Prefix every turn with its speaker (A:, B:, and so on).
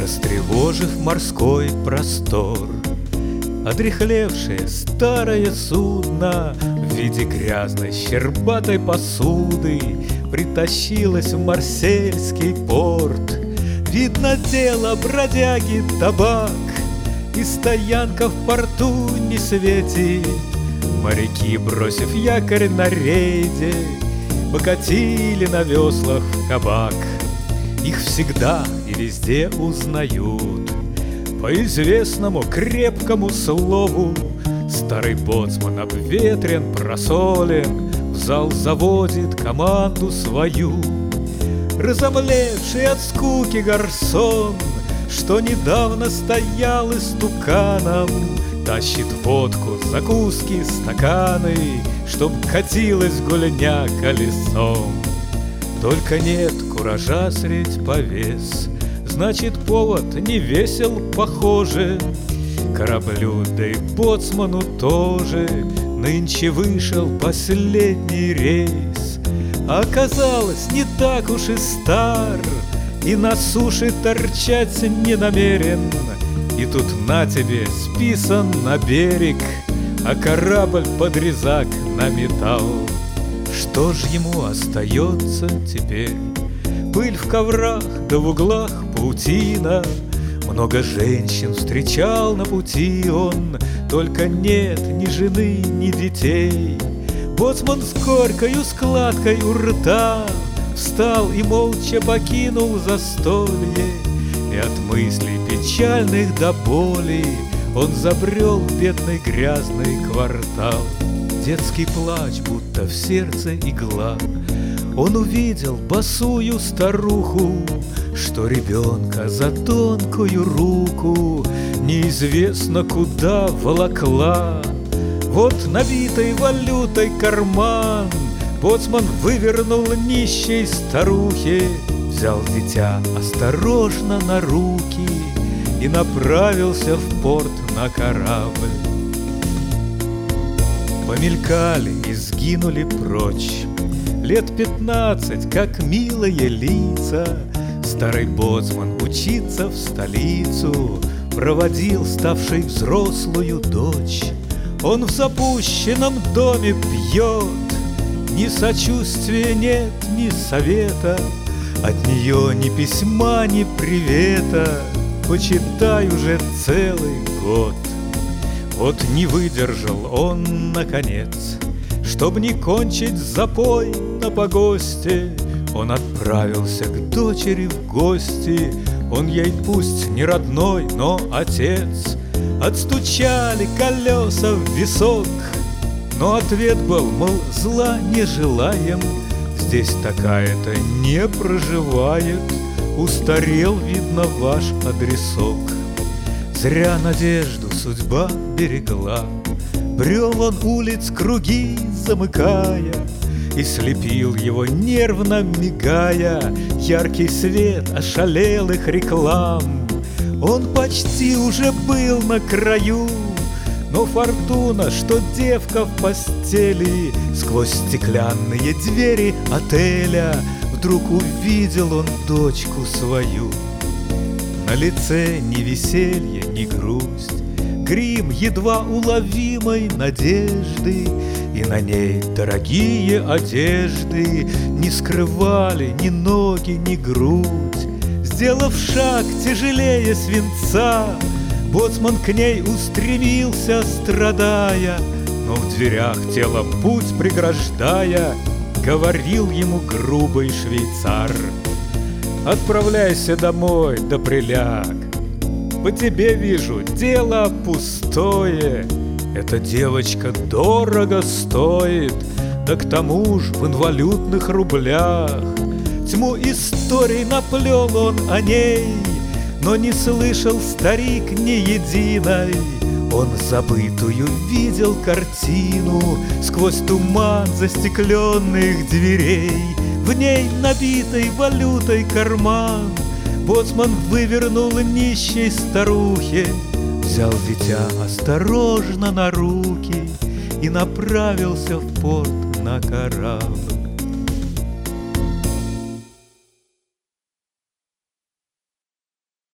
A: Растревожив морской простор, одряхлевшее старое судно в виде грязной щербатой посуды притащилось в Марсельский порт. Видно дело бродяги табак, и стоянка в порту не светит. Моряки, бросив якорь на рейде, покатили на веслах в кабак. Их всегда и везде узнают по известному крепкому слову. Старый боцман обветрен, просолен, в зал заводит команду свою. Разомлевший от скуки гарсон, что недавно стоял истуканом, тащит водку, закуски, стаканы, чтоб катилась гульня колесом. Только нет куража средь повес, значит, повод не весел, похоже. Кораблю, да и боцману тоже нынче вышел последний рейс. А оказалось, не так уж и стар, и на суше торчать не намерен. И тут на тебе списан на берег, а корабль под резак наметал. Что ж ему остается теперь? Пыль в коврах, да в углах паутина. Много женщин встречал на пути он, только нет ни жены, ни детей. Боцман с горькою складкой у рта встал и молча покинул застолье. И от мыслей печальных до боли он забрел в бедный грязный квартал. Детский плач, будто в сердце игла. Он увидел босую старуху, что ребенка за тонкую руку неизвестно куда волокла. Вот набитый валютой карман боцман вывернул нищей старухе, взял дитя осторожно на руки и направился в порт на корабль. Помелькали и сгинули прочь лет 15, как милые лица. Старый боцман учиться в столицу проводил ставший взрослую дочь. Он в запущенном доме пьет, ни сочувствия нет, ни совета, от нее ни письма, ни привета, почитай, уже целый год. Вот не выдержал он, наконец, чтоб не кончить запой на погосте, он отправился к дочери в гости. Он ей пусть не родной, но отец. Отстучали колеса в висок, но ответ был, мол, зла не желаем, здесь такая-то не проживает, устарел, видно, ваш адресок. Зря надежду судьба берегла, брел он улиц круги замыкая, и слепил его, нервно мигая, яркий свет ошалелых реклам. Он почти уже был на краю, но фортуна, что девка в постели, сквозь стеклянные двери отеля вдруг увидел он дочку свою. На лице ни веселье, ни грусть, грим едва уловимой надежды, и на ней дорогие одежды не скрывали ни ноги, ни грудь. Сделав шаг тяжелее свинца, боцман к ней устремился, страдая, но в дверях тело путь преграждая, говорил ему грубый швейцар: «Отправляйся домой, да приляг, по тебе вижу, дело пустое. Эта девочка дорого стоит, да к тому ж в инвалютных рублях». Тьму историй наплел он о ней, но не слышал старик ни единой. Он забытую видел картину сквозь туман застекленных дверей. В ней набитый валютой карман боцман вывернул нищей старухе, взял дитя осторожно на руки и направился в порт на корабль.